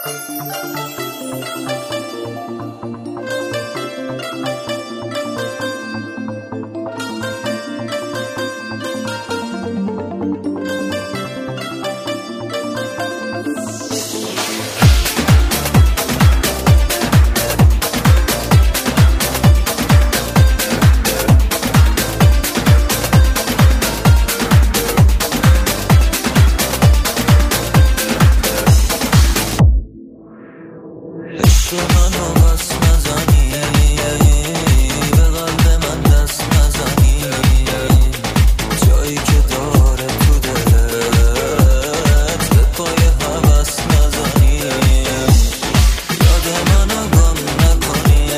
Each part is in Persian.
عشق منو بس نزنی، به قلب من دست نزنی، جایی که داره تو دلت به پای هوس نزنی، یاد منو گم نکنی،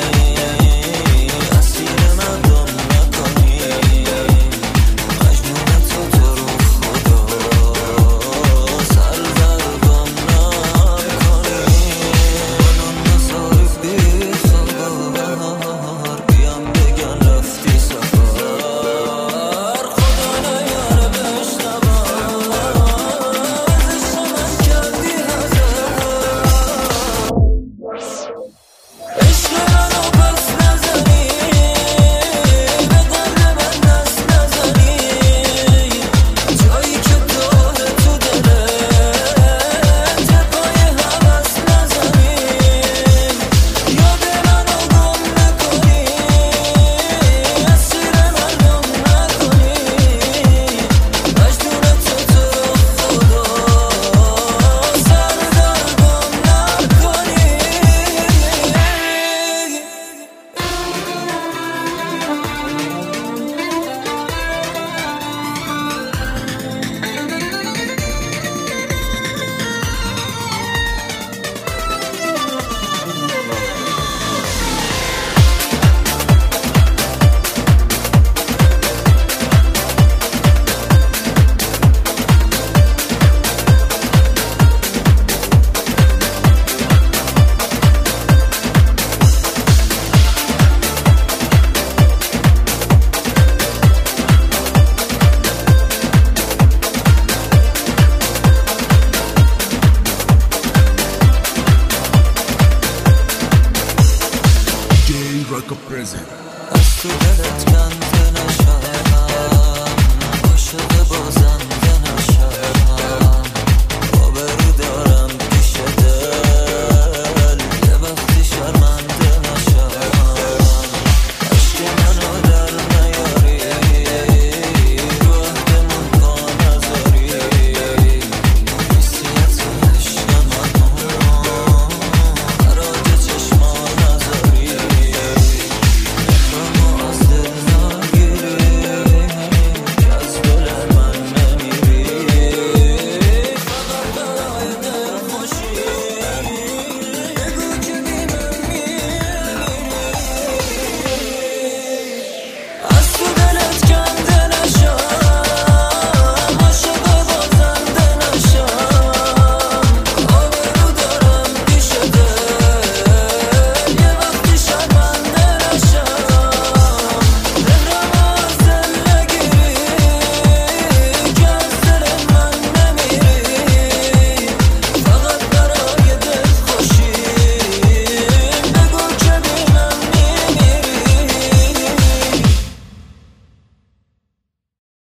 اسیر من دم نکنی، مجنون تو رو خدا سرگردان نکنی. بیام بگن رفتی سفر، خدا نیاره بشنوم از عشق من کردی حذر. عشق منو پس نزنی، به قلب من دست نزنی، جایی که داره تو دلت به پای هوس نزنی، یاد منو گم نکنی، اسیر من دم نکنی، مجنون تو رو خدا سرگردان نکنی. Rock present. از تو دلت کن